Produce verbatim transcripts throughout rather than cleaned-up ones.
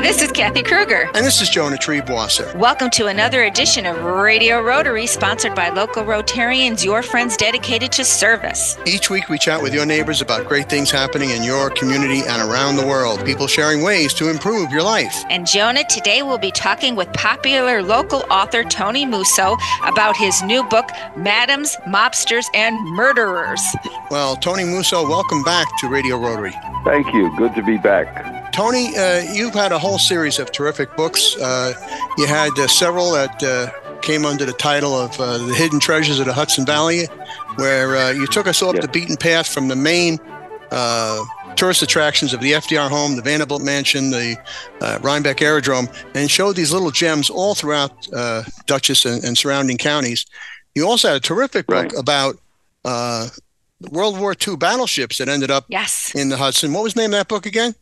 this is Kathy Kruger. And this is Jonah Triebwasser. Welcome to another edition of Radio Rotary, sponsored by local Rotarians, your friends dedicated to service. Each week we chat with your neighbors about great things happening in your community and around the world. People sharing ways to improve your life. And Jonah, today we'll be talking with popular local author Tony Musso about his new book, Madams, Mobsters, and Murderers. Well, Tony Musso, welcome back to Radio Rotary. Thank you. Good to be back. Tony, uh, you've had a whole series of terrific books. Uh, you had uh, several that uh, came under the title of uh, The Hidden Treasures of the Hudson Valley, where uh, you took us off yeah. the beaten path from the main uh, tourist attractions of the F D R home, the Vanderbilt Mansion, the uh, Rhinebeck Aerodrome, and showed these little gems all throughout uh, Dutchess and, and surrounding counties. You also had a terrific book right. about uh, World War Two battleships that ended up yes. in the Hudson. What was the name of that book again?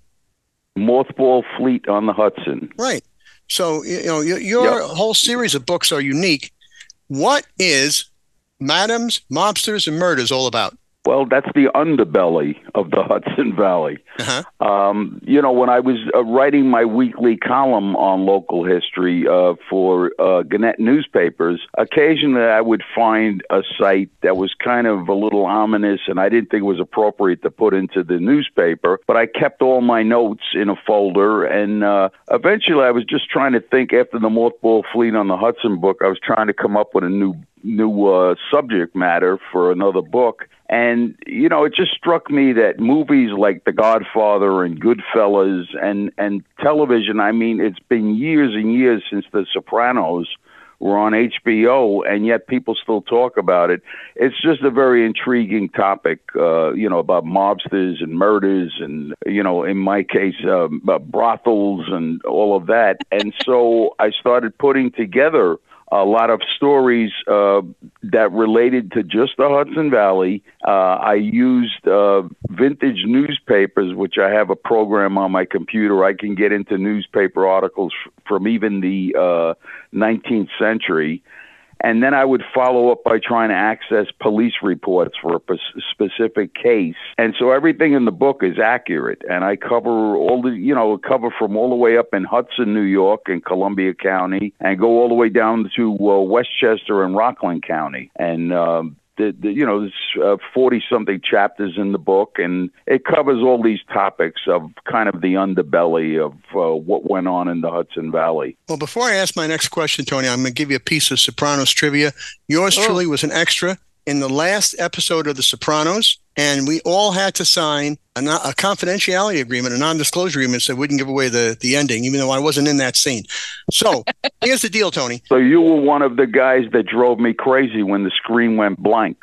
Mothball Fleet on the Hudson. Right. So, you know, your, your yep. whole series of books are unique. What is Madams, Mobsters, and Murders all about? Well, that's the underbelly of the Hudson Valley. Uh-huh. Um, you know, when I was uh, writing my weekly column on local history uh, for uh, Gannett newspapers, occasionally I would find a site that was kind of a little ominous, and I didn't think it was appropriate to put into the newspaper, but I kept all my notes in a folder, and uh, eventually I was just trying to think, after the Mothball Fleet on the Hudson book, I was trying to come up with a new new uh, subject matter for another book. And, you know, it just struck me that movies like The Godfather and Goodfellas and, and television, I mean, it's been years and years since The Sopranos were on H B O, and yet people still talk about it. It's just a very intriguing topic, uh, you know, about mobsters and murders and, you know, in my case, uh, brothels and all of that. And so I started putting together a lot of stories uh, that related to just the Hudson Valley. Uh, I used uh, vintage newspapers, which I have a program on my computer. I can get into newspaper articles f- from even the uh, nineteenth century. And then I would follow up by trying to access police reports for a p- specific case. And so everything in the book is accurate. And I cover all the, you know, cover from all the way up in Hudson, New York and Columbia County, and go all the way down to uh, Westchester and Rockland County. And, um, The, the, you know, there's forty-something uh, chapters in the book, and it covers all these topics of kind of the underbelly of uh, what went on in the Hudson Valley. Well, before I ask my next question, Tony, I'm going to give you a piece of Sopranos trivia. Yours oh. truly was an extra in the last episode of The Sopranos, and we all had to sign a, a confidentiality agreement, a non-disclosure agreement, so we wouldn't give away the, the ending, even though I wasn't in that scene. So here's the deal, Tony. So you were one of the guys that drove me crazy when the screen went blank,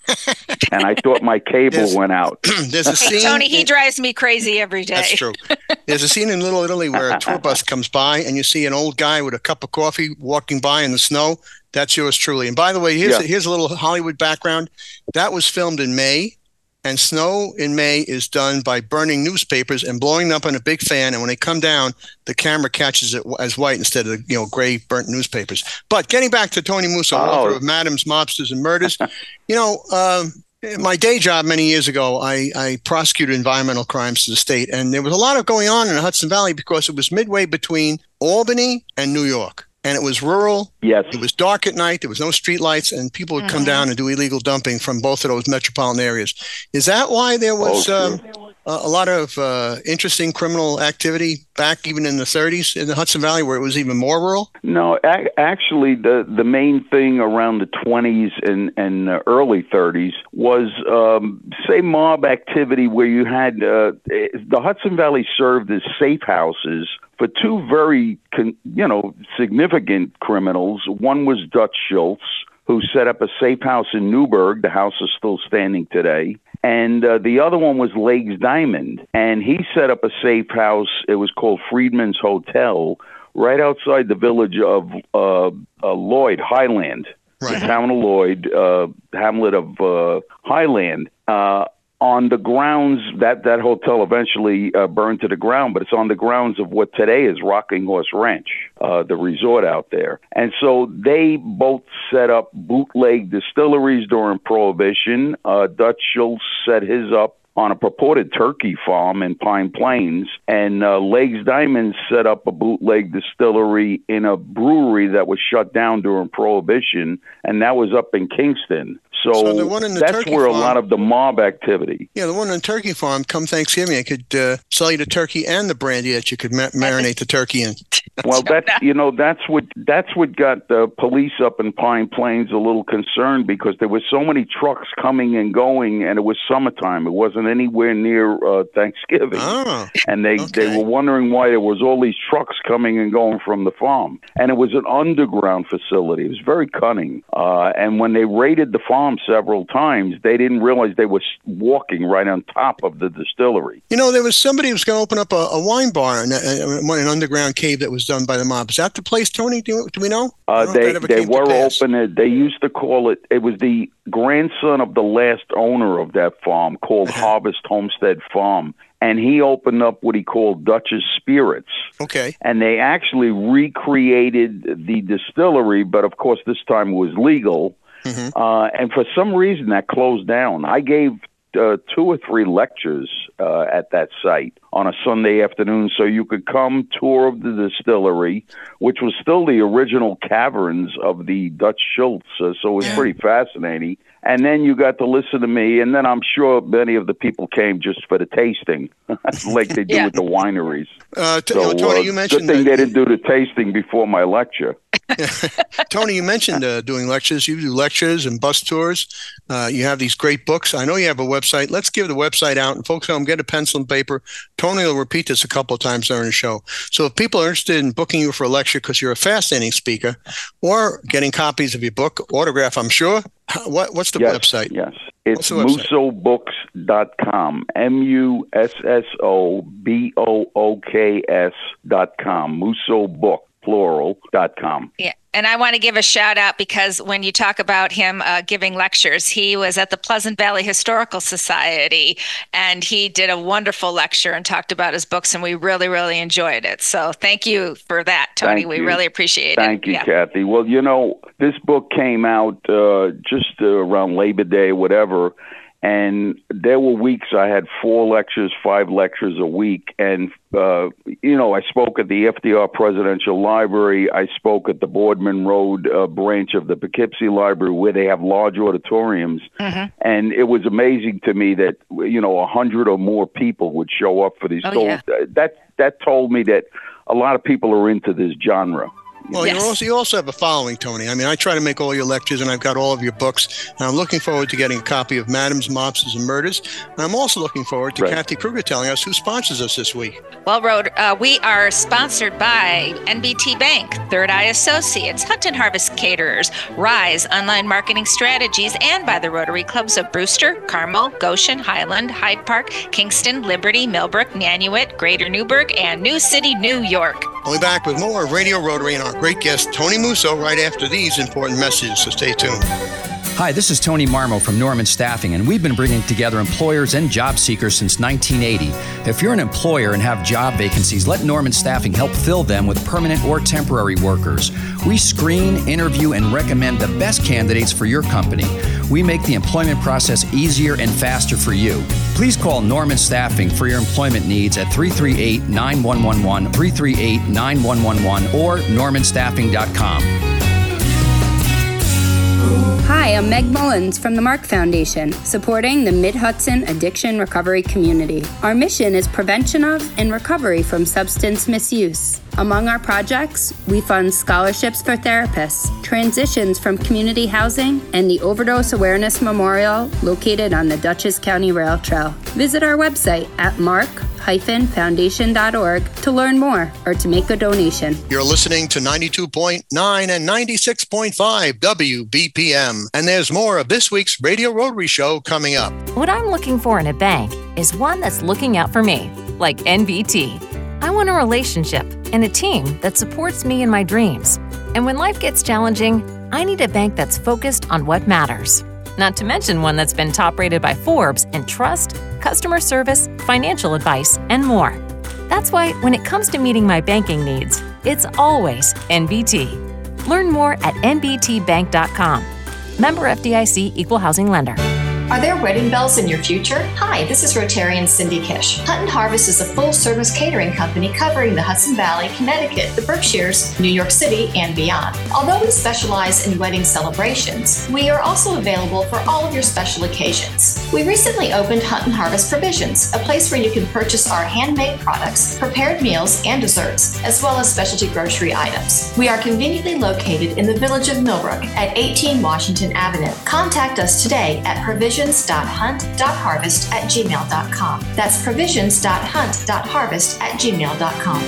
and I thought my cable there's, went out. There's a hey, scene. Tony, he in, drives me crazy every day. That's true. There's a scene in Little Italy where a tour bus comes by, and you see an old guy with a cup of coffee walking by in the snow. That's yours truly. And by the way, here's, yeah. a, here's a little Hollywood background. That was filmed in May, and snow in May is done by burning newspapers and blowing them up on a big fan. And when they come down, the camera catches it as white instead of, you know, gray burnt newspapers. But getting back to Tony Musso, oh. author of Madams, Mobsters, and Murders, you know, um, my day job many years ago, I, I prosecuted environmental crimes to the state. And there was a lot of going on in the Hudson Valley because it was midway between Albany and New York. And it was rural. Yes. It was dark at night. There was no street lights, and people would come mm-hmm. down and do illegal dumping from both of those metropolitan areas. Is that why there was oh, um, a, a lot of uh, interesting criminal activity back even in the thirties in the Hudson Valley, where it was even more rural? No, a- actually, the, the main thing around the twenties and, and uh, early thirties was, um, say, mob activity where you had uh, the Hudson Valley served as safe houses for two very, con- you know, significant criminals. One was Dutch Schultz, who set up a safe house in Newburgh. The house is still standing today. And uh, the other one was Legs Diamond. And he set up a safe house. It was called Freedman's Hotel, right outside the village of uh, uh, Lloyd, Highland. Right. The town of Lloyd, uh, hamlet of uh, Highland. Uh, on the grounds, that, that hotel eventually uh, burned to the ground, but it's on the grounds of what today is Rocking Horse Ranch, uh, the resort out there. And so they both set up bootleg distilleries during Prohibition. Uh, Dutch Schultz set his up on a purported turkey farm in Pine Plains, and uh, Legs Diamonds set up a bootleg distillery in a brewery that was shut down during Prohibition, and that was up in Kingston. So, so the one in the that's turkey where farm, a lot of the mob activity. Yeah, the one on the turkey farm, come Thanksgiving, I could uh, sell you the turkey and the brandy that you could ma- marinate the turkey in. Well, that's, you know, that's what that's what got the police up in Pine Plains a little concerned, because there were so many trucks coming and going, and it was summertime. It wasn't anywhere near uh, Thanksgiving. Oh, and they, okay. they were wondering why there was all these trucks coming and going from the farm. And it was an underground facility. It was very cunning. Uh, and when they raided the farm several times, they didn't realize they were walking right on top of the distillery. You know, there was somebody who was going to open up a, a wine bar in, a, in an underground cave that was done by the mob. Is that the place, Tony? Do, do we know? Uh, they they were open. They used to call it, it was the grandson of the last owner of that farm, called uh-huh. Harvest Homestead Farm. And he opened up what he called Dutch's Spirits. Okay. And they actually recreated the distillery, but of course this time it was legal. Mm-hmm. Uh, and for some reason that closed down. I gave uh, two or three lectures uh, at that site on a Sunday afternoon, so you could come tour of the distillery, which was still the original caverns of the Dutch Schultz. Uh, so it was yeah. pretty fascinating. And then you got to listen to me, and then I'm sure many of the people came just for the tasting, like they do yeah. with the wineries. Uh, t- so, Tony, uh, you mentioned good thing that- they didn't do the tasting before my lecture. Tony, you mentioned uh, doing lectures. You do lectures and bus tours. Uh, you have these great books. I know you have a website. Let's give the website out. And folks at home, get a pencil and paper. Tony will repeat this a couple of times during the show. So if people are interested in booking you for a lecture because you're a fascinating speaker, or getting copies of your book, autograph, I'm sure, what, what's the yes, website? Yes, it's musso books dot com, M U S S O B O O K S dot com, Musso Book, plural, dot com. Yeah. And I want to give a shout out, because when you talk about him uh, giving lectures, he was at the Pleasant Valley Historical Society, and he did a wonderful lecture and talked about his books, and we really, really enjoyed it. So thank you for that, Tony. Thank we you. really appreciate Thank it. Thank you, yeah. Kathy. Well, you know, this book came out uh, just uh, around Labor Day, whatever. And there were weeks I had four lectures, five lectures a week. And, uh, you know, I spoke at the F D R Presidential Library. I spoke at the Boardman Road uh, branch of the Poughkeepsie Library, where they have large auditoriums. Mm-hmm. And it was amazing to me that, you know, a hundred or more people would show up for these. Oh, so yeah. that, that told me that a lot of people are into this genre. Well, yes. you also you also have a following, Tony. I mean, I try to make all your lectures, and I've got all of your books. And I'm looking forward to getting a copy of Madams, Mobsters, and Murders. And I'm also looking forward to right. Kathy Kruger telling us who sponsors us this week. Well, Rod, uh, we are sponsored by N B T Bank, Third Eye Associates, Hunt and Harvest Caterers, Rise Online Marketing Strategies, and by the Rotary Clubs of Brewster, Carmel, Goshen, Highland, Hyde Park, Kingston, Liberty, Millbrook, Nanuet, Greater Newburgh, and New City, New York. We'll be back with more Radio Rotary and our great guest, Tony Musso, right after these important messages, so stay tuned. Hi, this is Tony Marmo from Norman Staffing, and we've been bringing together employers and job seekers since nineteen eighty. If you're an employer and have job vacancies, let Norman Staffing help fill them with permanent or temporary workers. We screen, interview, and recommend the best candidates for your company. We make the employment process easier and faster for you. Please call Norman Staffing for your employment needs at three three eight, nine one one one, three three eight, nine one one one, or norman staffing dot com. Hi, I'm Meg Mullins from the Mark Foundation, supporting the Mid-Hudson addiction recovery community. Our mission is prevention of and recovery from substance misuse. Among our projects, we fund scholarships for therapists, transitions from community housing, and the Overdose Awareness Memorial located on the Dutchess County Rail Trail. Visit our website at mark dash foundation dot org to learn more or to make a donation. You're listening to ninety-two point nine and ninety-six point five W B P M. And there's more of this week's Radio Rotary Show coming up. What I'm looking for in a bank is one that's looking out for me, like N B T. I want a relationship and a team that supports me in my dreams. And when life gets challenging, I need a bank that's focused on what matters. Not to mention one that's been top rated by Forbes in trust, customer service, financial advice, and more. That's why when it comes to meeting my banking needs, it's always N B T. Learn more at N B T bank dot com. Member F D I C Equal Housing Lender. Are there wedding bells in your future? Hi, this is Rotarian Cindy Kish. Hunt and Harvest is a full-service catering company covering the Hudson Valley, Connecticut, the Berkshires, New York City, and beyond. Although we specialize in wedding celebrations, we are also available for all of your special occasions. We recently opened Hunt and Harvest Provisions, a place where you can purchase our handmade products, prepared meals, and desserts, as well as specialty grocery items. We are conveniently located in the village of Millbrook at eighteen Washington Avenue. Contact us today at provisions dot hunt dot harvest at gmail dot com. That's provisions dot hunt dot harvest at gmail dot com.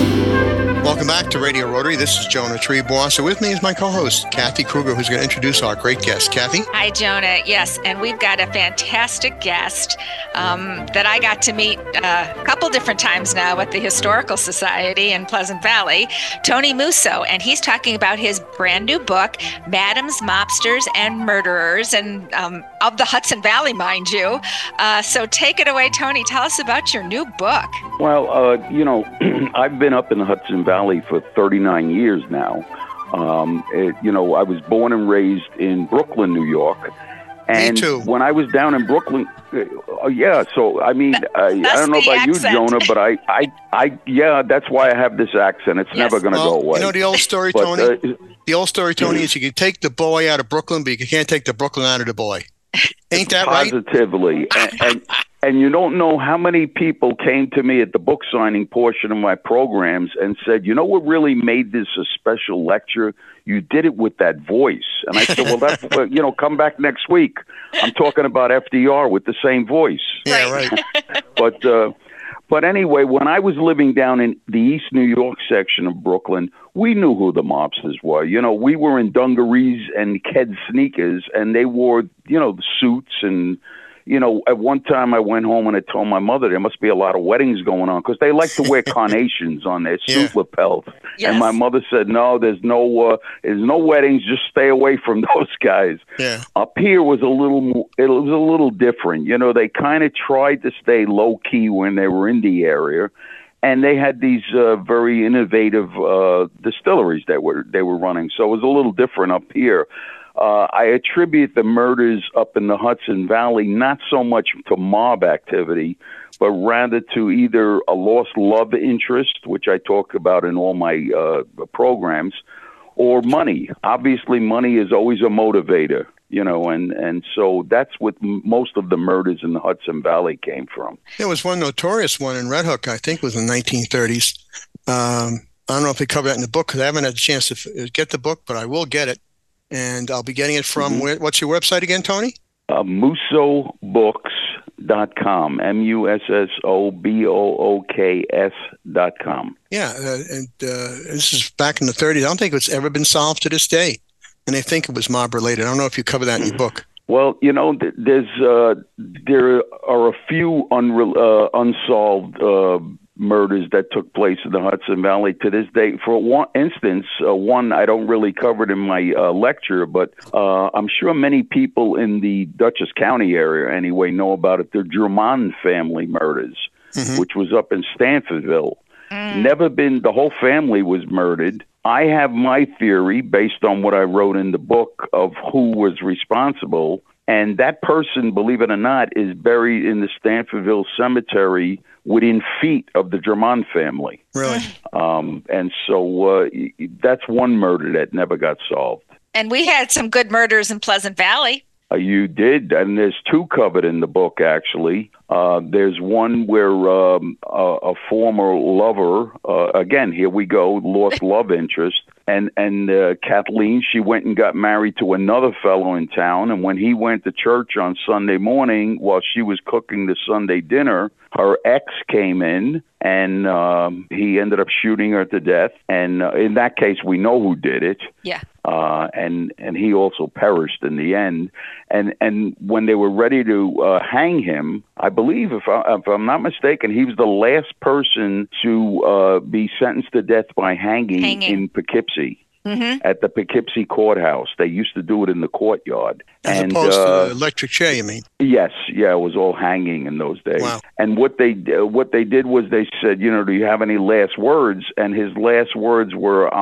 Welcome back to Radio Rotary. This is Jonah Trebois. So with me is my co-host, Kathy Kruger, who's going to introduce our great guest. Kathy? Hi, Jonah. Yes, and we've got a fantastic guest um, that I got to meet uh, a couple different times now at the Historical Society in Pleasant Valley, Tony Musso, and he's talking about his brand new book, Madams, Mobsters, and Murderers, and um, of the Hudson Valley, mind you. Uh, so take it away, Tony. Tell us about your new book. Well, uh, you know, I've been up in the Hudson Valley for thirty-nine years now. Um, it, you know, I was born and raised in Brooklyn, New York. And Me too. When I was down in Brooklyn, uh, yeah, so, I mean, I, I don't know about accent. you, Jonah, but I, I, I, yeah, that's why I have this accent. It's Yes. never going to Well, go away. you know the old story, But, Tony? uh, the old story, Tony, is you can take the boy out of Brooklyn, but you can't take the Brooklyn out of the boy. Ain't that right? Positively. and, and, and you don't know how many people came to me at the book signing portion of my programs and said, you know what really made this a special lecture? You did it with that voice. And I said, well, that's, you know, come back next week. I'm talking about F D R with the same voice. Yeah, right. But, uh, but anyway, when I was living down in the East New York section of Brooklyn, we knew who the mobsters were. You know, we were in dungarees and Ked sneakers, and they wore, you know, the suits. And, you know, at one time I went home and I told my mother there must be a lot of weddings going on because they like to wear carnations on their suit Yeah. lapels. Yes. And my mother said, no, there's no, uh, there's no weddings. Just stay away from those guys. Yeah. Up here was a little, mo- it was a little different. You know, they kind of tried to stay low key when they were in the area, and they had these uh, very innovative uh, distilleries that were they were running. So it was a little different up here. Uh, I attribute the murders up in the Hudson Valley not so much to mob activity, but rather to either a lost love interest, which I talk about in all my uh, programs, or money. Obviously, money is always a motivator, you know, and, and so that's what m- most of the murders in the Hudson Valley came from. There was one notorious one in Red Hook, I think was in the nineteen thirties. Um, I don't know if they cover that in the book because I haven't had a chance to f- get the book, but I will get it. And I'll be getting it from, Mm-hmm. where, what's your website again, Tony? Uh, Musso Books dot com, M U S S O B O O K S dot com. Yeah, uh, and uh, this is back in the thirties. I don't think it's ever been solved to this day. And they think it was mob-related. I don't know if you cover that in your book. Well, you know, th- there's uh, there are a few unre- uh, unsolved uh, murders that took place in the Hudson Valley to this day. For one instance, uh, one I don't really cover it in my uh, lecture, but uh, I'm sure many people in the Dutchess County area anyway know about it. The Drummond family murders, Mhm. which was up in Stanfordville. Never been, the whole family was murdered. I have my theory based on what I wrote in the book of who was responsible. And that person, believe it or not, is buried in the Stanfordville Cemetery within feet of the Drummond family. Really? Um, and so uh, that's one murder that never got solved. And we had some good murders in Pleasant Valley. Uh, you did, and there's two covered in the book, actually. Uh, there's one where um, a, a former lover, uh, again, here we go, lost love interest, and, and uh, Kathleen, she went and got married to another fellow in town, and when he went to church on Sunday morning, while she was cooking the Sunday dinner, her ex came in, and um, he ended up shooting her to death, and uh, in that case, we know who did it. Yeah. Uh, and and he also perished in the end. And and when they were ready to uh, hang him, I believe, if, I, if I'm not mistaken, he was the last person to uh, be sentenced to death by hanging, Hanging. in Poughkeepsie. Mm-hmm. At the Poughkeepsie courthouse. They used to do it in the courtyard. As and, opposed uh, to the electric chair, you mean? Yes, yeah, it was all hanging in those days. Wow. And what they uh, what they did was they said, you know, do you have any last words? And his last words were, "I'm on,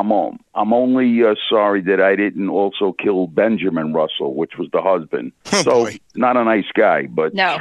I'm only uh, sorry that I didn't also kill Benjamin Russell, which was the husband. Oh, so boy. Not a nice guy, but No.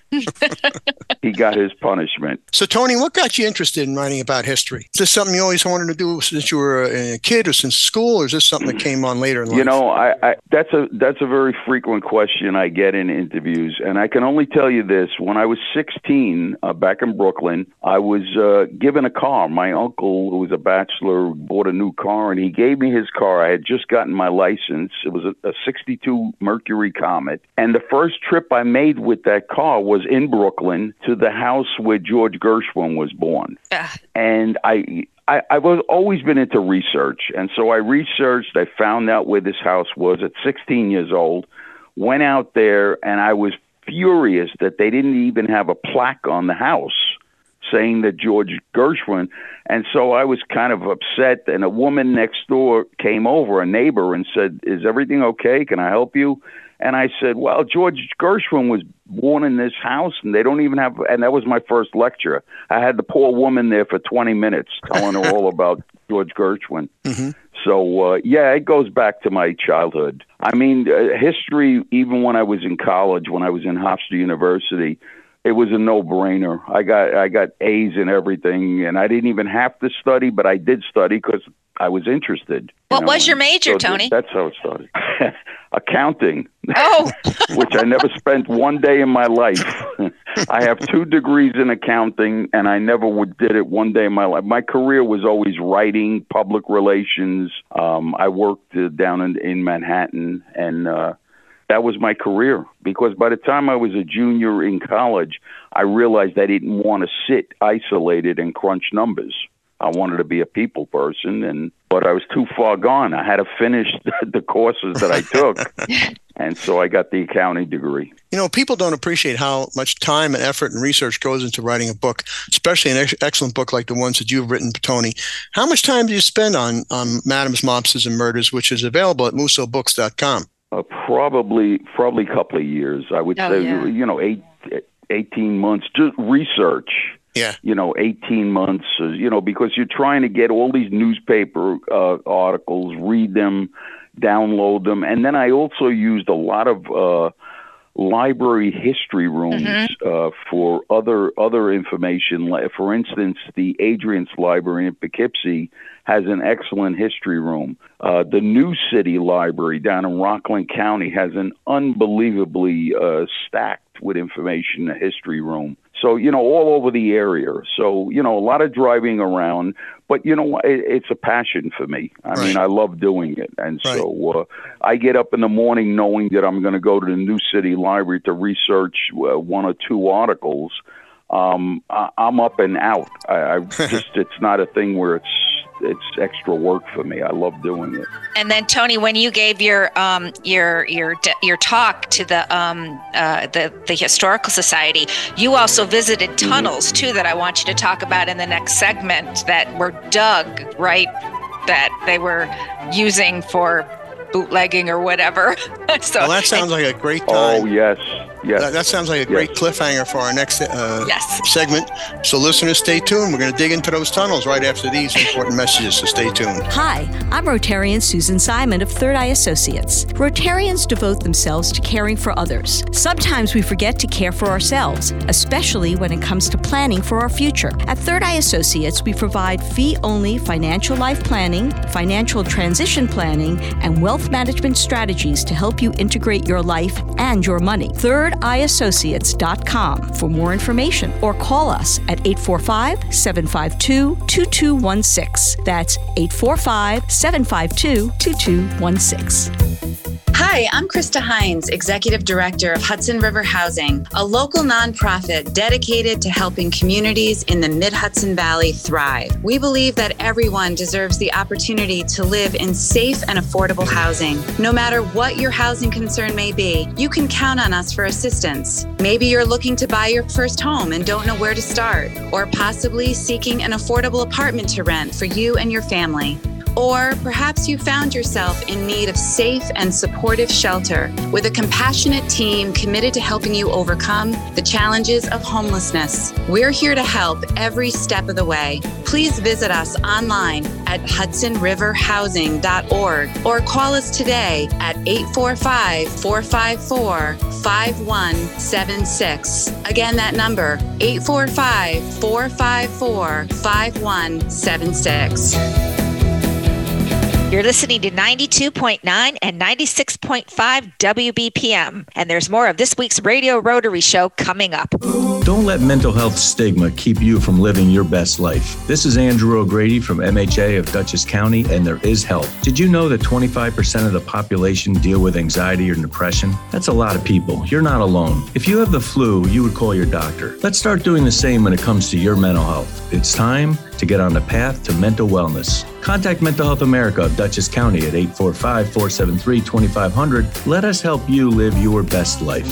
he got his punishment. So, Tony, what got you interested in writing about history? Is this something you always wanted to do since you were a kid or since school, or is this something that came on later in life? You know, I, I that's a that's a very frequent question I get in interviews, and I can only tell you this: when I was sixteen, uh, back in Brooklyn, I was uh, given a car. My uncle, who was a bachelor, bought a new car, and he gave me his car. I had just gotten my license. It was a, a sixty-two Mercury Comet, and the first trip I made with that car was in Brooklyn to the house where George Gershwin was born. Ugh. And I, I, I've always been into research. And so I researched, I found out where this house was at sixteen years old, went out there, and I was furious that they didn't even have a plaque on the house saying that George Gershwin. And so I was kind of upset. And a woman next door came over, a neighbor, and said, "Is everything okay? Can I help you?" And I said, "Well, George Gershwin was born in this house, and they don't even have," and that was my first lecture. I had the poor woman there for twenty minutes telling her all about George Gershwin. Mm-hmm. So, uh, yeah, it goes back to my childhood. I mean, uh, history, even when I was in college, when I was in Hofstra University, it was a no-brainer. I got I got A's in everything, and I didn't even have to study, but I did study because I was interested. What you know, was your major, so Tony? That's how it started. Accounting. Oh. Which I never spent one day in my life. I have two degrees in accounting, and I never would did it one day in my life. My career was always writing, public relations. Um, I worked uh, down in, in Manhattan, and uh, that was my career. Because by the time I was a junior in college, I realized I didn't want to sit isolated and crunch numbers. I wanted to be a people person, and but I was too far gone. I had to finish the, the courses that I took, and so I got the accounting degree. You know, people don't appreciate how much time and effort and research goes into writing a book, especially an ex- excellent book like the ones that you've written, Tony. How much time do you spend on, on Madams, Mobsters, and Murders, which is available at musso books dot com? Uh, probably, probably a couple of years. I would Oh, say, yeah. you know, eight, eighteen months, just research. Yeah. You know, eighteen months, uh, you know, because you're trying to get all these newspaper uh, articles, read them, download them. And then I also used a lot of uh, library history rooms mm-hmm. uh, for other other information. For instance, the Adrian's Library in Poughkeepsie has an excellent history room. Uh, the New City Library down in Rockland County has an unbelievably uh, stacked with information, a history room. So, you know, all over the area. So, you know, a lot of driving around. But, you know, it, it's a passion for me. I right. mean, I love doing it. And right. so uh, I get up in the morning knowing that I'm going to go to the New City Library to research uh, one or two articles. Um, I, I'm up and out. I, I just it's not a thing where it's it's extra work for me. I love doing it. And then, Tony, when you gave your um, your your your talk to the um, uh, the the Historical Society, you also visited tunnels mm-hmm. too that I want you to talk about in the next segment that were dug, right? That they were using for bootlegging or whatever. So well, that sounds like a great time. Oh yes, yes. That, that sounds like a great yes. cliffhanger for our next uh, yes. segment. So listeners, stay tuned. We're going to dig into those tunnels right after these important messages, so stay tuned. Hi, I'm Rotarian Susan Simon of Third Eye Associates. Rotarians devote themselves to caring for others. Sometimes we forget to care for ourselves, especially when it comes to planning for our future. At Third Eye Associates, we provide fee-only financial life planning, financial transition planning, and wealth management strategies to help you integrate your life and your money. third eye associates dot com for more information, or call us at eight four five, seven five two, two two one six. That's eight four five, seven five two, two two one six. Hi, I'm Krista Hines, Executive Director of Hudson River Housing, a local nonprofit dedicated to helping communities in the Mid-Hudson Valley thrive. We believe that everyone deserves the opportunity to live in safe and affordable housing. No matter what your housing concern may be, you can count on us for assistance. Maybe you're looking to buy your first home and don't know where to start, or possibly seeking an affordable apartment to rent for you and your family. Or perhaps you found yourself in need of safe and supportive shelter with a compassionate team committed to helping you overcome the challenges of homelessness. We're here to help every step of the way. Please visit us online at hudson river housing dot org or call us today at eight four five, four five four, five one seven six. Again, that number, eight four five, four five four, five one seven six. You're listening to ninety-two point nine and ninety-six point five W B P M. And there's more of this week's Radio Rotary Show coming up. Don't let mental health stigma keep you from living your best life. This is Andrew O'Grady from M H A of Dutchess County, and there is help. Did you know that twenty-five percent of the population deal with anxiety or depression? That's a lot of people. You're not alone. If you have the flu, you would call your doctor. Let's start doing the same when it comes to your mental health. It's time to get on the path to mental wellness. Contact Mental Health America of Dutchess County at eight four five, four seven three, two five zero zero. Let us help you live your best life.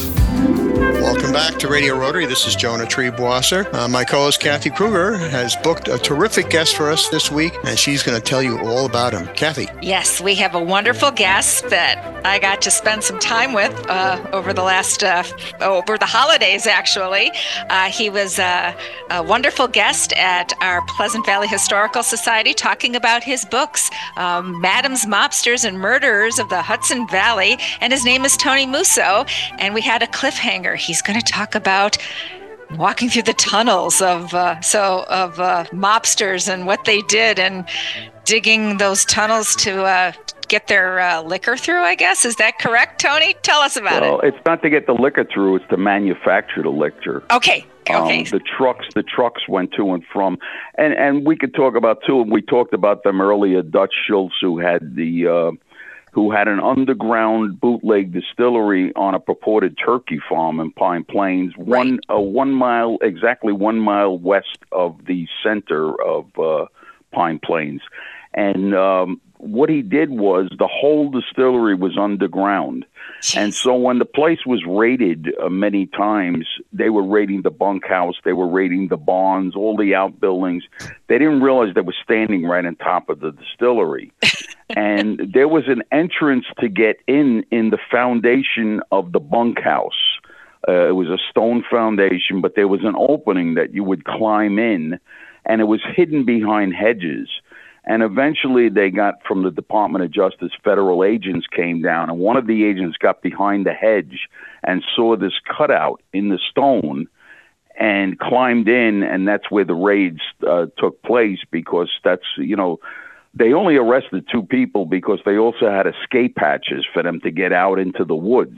Welcome back to Radio Rotary. This is Jonah Triebwasser. Uh, my co-host Kathy Kruger has booked a terrific guest for us this week, and she's going to tell you all about him. Kathy. Yes, we have a wonderful guest that I got to spend some time with uh, over the last, uh, over the holidays, actually. Uh, he was uh, a wonderful guest at our Pleasant Valley Historical Society talking about his books, um, Madams, Mobsters, and Murderers of the Hudson Valley, and his name is Tony Musso, and we had a cliffhanger. He's going to talk about walking through the tunnels of uh, so of uh, mobsters and what they did, and digging those tunnels to uh, get their uh, liquor through, I guess. Is that correct, Tony? Tell us about well, it. Well, it's not to get the liquor through, it's to manufacture the liquor. Okay. Okay. Um, the trucks, the trucks went to and from, and and we could talk about too. And we talked about them earlier. Dutch Schultz, who had the, uh, who had an underground bootleg distillery on a purported turkey farm in Pine Plains, right. one uh, one mile exactly one mile west of the center of uh, Pine Plains, and um, what he did was the whole distillery was underground. And so when the place was raided uh, many times, they were raiding the bunkhouse, they were raiding the barns, all the outbuildings. They didn't realize they were standing right on top of the distillery. And there was an entrance to get in in the foundation of the bunkhouse. Uh, it was a stone foundation, but there was an opening that you would climb in, and it was hidden behind hedges. And eventually they got, from the Department of Justice, federal agents came down, and one of the agents got behind the hedge and saw this cutout in the stone and climbed in, and that's where the raids uh, took place, because that's, you know, they only arrested two people because they also had escape hatches for them to get out into the woods.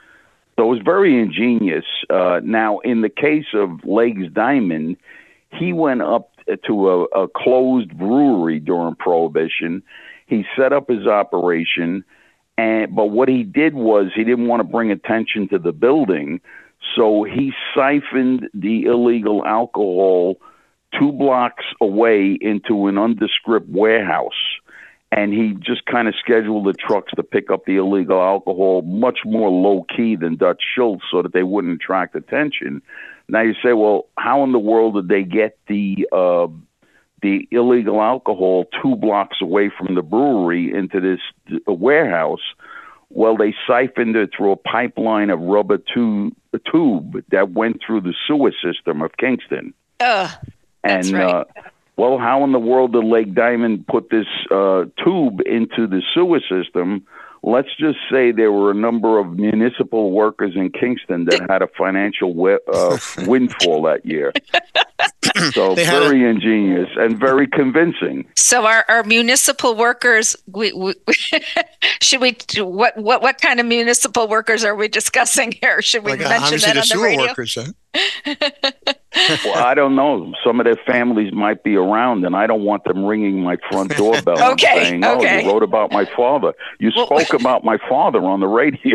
So it was very ingenious. Uh, now, in the case of Legs Diamond, he went up to a, a closed brewery during Prohibition. He set up his operation, and but what he did was he didn't want to bring attention to the building, so he siphoned the illegal alcohol two blocks away into an undescript warehouse, and he just kind of scheduled the trucks to pick up the illegal alcohol much more low-key than Dutch Schultz so that they wouldn't attract attention. Now you say, well, how in the world did they get the uh, the illegal alcohol two blocks away from the brewery into this uh, warehouse? Well, they siphoned it through a pipeline of rubber tu- tube that went through the sewer system of Kingston. Ugh, that's and, right. Uh, well, how in the world did Lake Diamond put this uh, tube into the sewer system? Let's just say there were a number of municipal workers in Kingston that had a financial we- uh, windfall that year. So very a- ingenious and very convincing. So our, our municipal workers, we, we should we what what what kind of municipal workers are we discussing here? Should we like, mention that on the radio? Workers, huh? Well, I don't know. Some of their families might be around, and I don't want them ringing my front doorbell okay, and saying, oh, okay. you wrote about my father. You well, spoke about my father on the radio.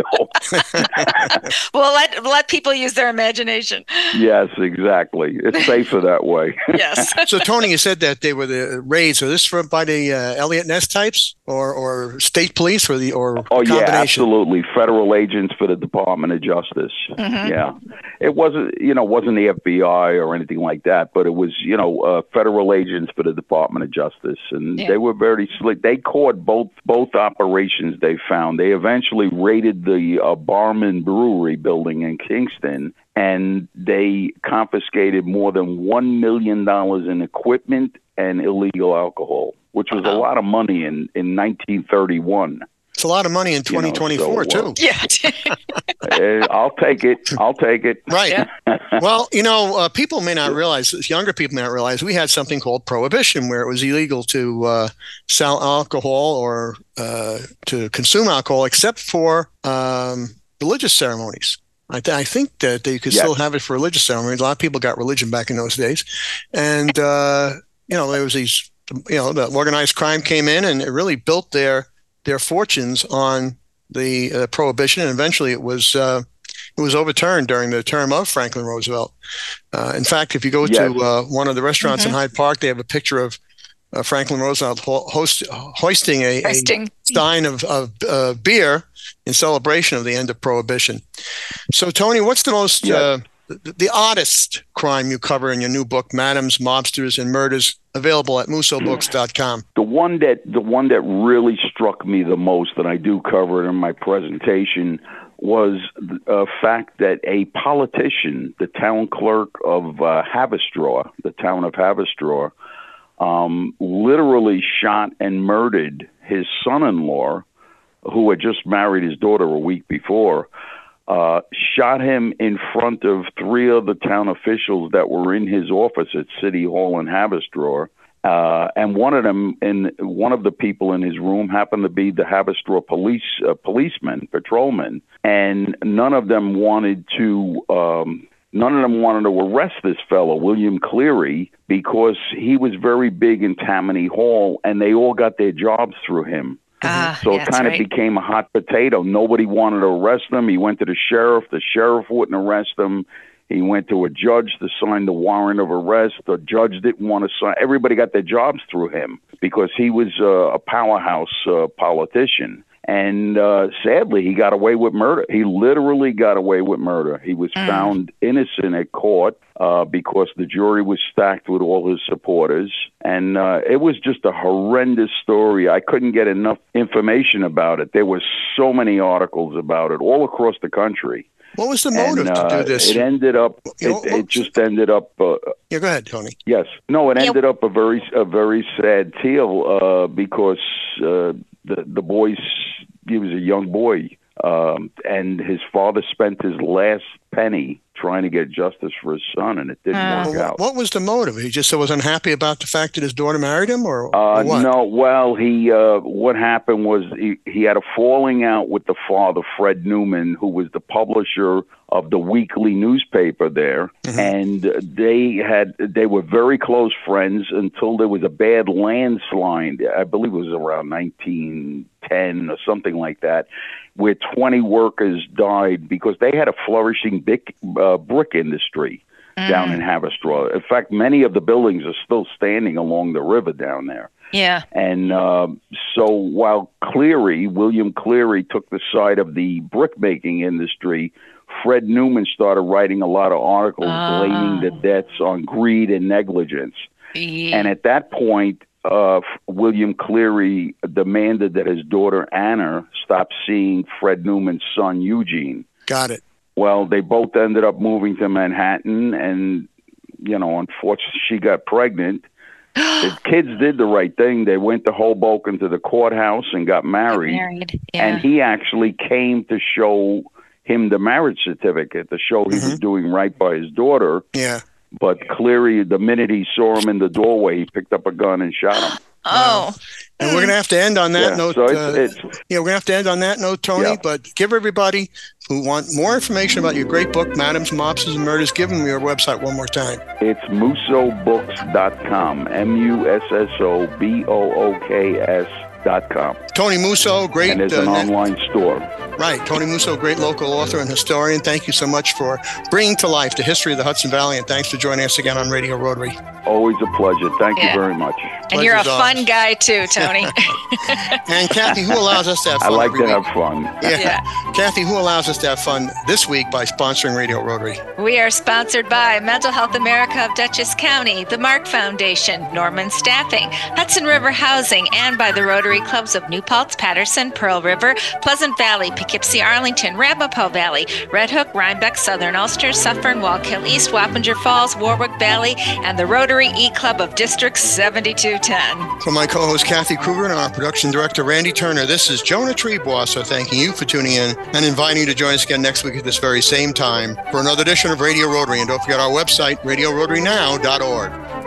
Well, let let people use their imagination. Yes, exactly. It's safer that way. Yes. So, Tony, you said that they were the raids. Are this from by the uh, Elliot Ness types, or or state police, or the or oh yeah, combination? absolutely. Federal agents for the Department of Justice. Mm-hmm. Yeah, it wasn't you know wasn't the F B I or anything like that, but it was you know uh, federal agents for the Department of Justice, and Yeah. they were very slick. They caught both both operations. They found they eventually raided the uh, Barman Brewery building in Kingston, and they confiscated more than one million dollars in equipment and illegal alcohol, which was a lot of money in, in nineteen thirty-one. It's a lot of money in twenty twenty-four, you know, so, too. Yeah. uh, I'll take it. I'll take it. Right. Yeah. Well, you know, uh, people may not realize, younger people may not realize, we had something called prohibition, where it was illegal to uh, sell alcohol or uh, to consume alcohol, except for um, religious ceremonies. I, th- I think that they could Yes. still have it for religious ceremonies. A lot of people got religion back in those days. And, uh, you know, there was these, you know, the organized crime came in and it really built their their fortunes on the uh, prohibition. And eventually it was uh, it was overturned during the term of Franklin Roosevelt. Uh, in fact, if you go Yes. to uh, one of the restaurants Mm-hmm. in Hyde Park, they have a picture of uh, Franklin Roosevelt ho- host, hoisting a, a Hoisting. stein of, of uh, beer in celebration of the end of prohibition. So, Tony, what's the most Yeah. uh, the, the oddest crime you cover in your new book, Madams, Mobsters, and Murders, available at musso books dot com? The one that the one that really struck me the most, and I do cover it in my presentation, was the fact that a politician, the town clerk of uh, Haverstraw, the town of Haverstraw, um, literally shot and murdered his son-in-law, who had just married his daughter a week before. Uh, shot him in front of three other town officials that were in his office at City Hall in Haverstraw. Uh, and one of them, and one of the people in his room happened to be the Haverstraw police uh, policeman, patrolman, and none of them wanted to. Um, none of them wanted to arrest this fellow, William Cleary, because he was very big in Tammany Hall, and they all got their jobs through him. Ah, So yeah, it kind of right. became a hot potato. Nobody wanted to arrest him. He went to the sheriff. The sheriff wouldn't arrest him. He went to a judge to sign the warrant of arrest. The judge didn't want to sign. Everybody got their jobs through him because he was uh, a powerhouse uh, politician. And uh, sadly, he got away with murder. He literally got away with murder. He was Mm. found innocent at court uh, because the jury was stacked with all his supporters. And uh, it was just a horrendous story. I couldn't get enough information about it. There were so many articles about it all across the country. What was the motive and, uh, to do this? It ended up. You know, It, it just ended up. Uh, yeah, go ahead, Tony. yes. No. It Yeah. ended up a very a very sad tale uh, because uh, the the boy's he was a young boy, um, and his father spent his last penny trying to get justice for his son, and it didn't Uh. work Well, out. what was the motive? He just was unhappy about the fact that his daughter married him, or, Uh, or what? no, well, he uh, what happened was he, he had a falling out with the father, Fred Newman, who was the publisher of the weekly newspaper there, Mhm. and they had they were very close friends until there was a bad landslide. I believe it was around nineteen ten or something like that, where twenty workers died because they had a flourishing big, uh, brick industry down in Haverstraw. In fact, many of the buildings are still standing along the river down there. Yeah. And uh, so while Cleary, William Cleary, took the side of the brick-making industry, Fred Newman started writing a lot of articles Ah. blaming the deaths on greed and negligence. Yeah. And at that point, uh, William Cleary demanded that his daughter Anna stop seeing Fred Newman's son Eugene. Got it. Well, they both ended up moving to Manhattan, and, you know, unfortunately, she got pregnant. The kids did the right thing. They went to Hoboken to the courthouse and got married. Married. Yeah. And he actually came to show him the marriage certificate to show he was doing right by his daughter. Yeah. But Cleary, the minute he saw him in the doorway, he picked up a gun and shot him. oh. And we're going to have to end on that Yeah, note. so it's- uh, it's- yeah, we're going to have to end on that note, Tony. Yeah. But give everybody who want more information about your great book, Madams, Mobsters, and Murders, give them your website one more time. It's musso books dot com, M U S S O B O O K S dot com. Tony Musso, great. And there's an uh, online store. Right. Tony Musso, great local author and historian. Thank you so much for bringing to life the history of the Hudson Valley, and thanks for joining us again on Radio Rotary. Always a pleasure. Thank yeah. you very much. And you're a Pleasure's fun ours. guy too, Tony. And Kathy, who allows us to have fun? I like every to week? have fun. Yeah. yeah. Kathy, who allows us to have fun this week by sponsoring Radio Rotary? We are sponsored by Mental Health America of Dutchess County, the Mark Foundation, Norman Staffing, Hudson River Housing, and by the Rotary Clubs of New Paltz, Patterson, Pearl River, Pleasant Valley, Poughkeepsie, Arlington, Ramapo Valley, Red Hook, Rhinebeck, Southern Ulster, Suffern, Wallkill East, Wappinger Falls, Warwick Valley, and the Rotary E-Club of District seventy-two ten. For my co-host Kathy Kruger and our production director Randy Turner, this is Jonah Treeboss thanking you for tuning in and inviting you to join us again next week at this very same time for another edition of Radio Rotary. And don't forget our website, radio rotary now dot org.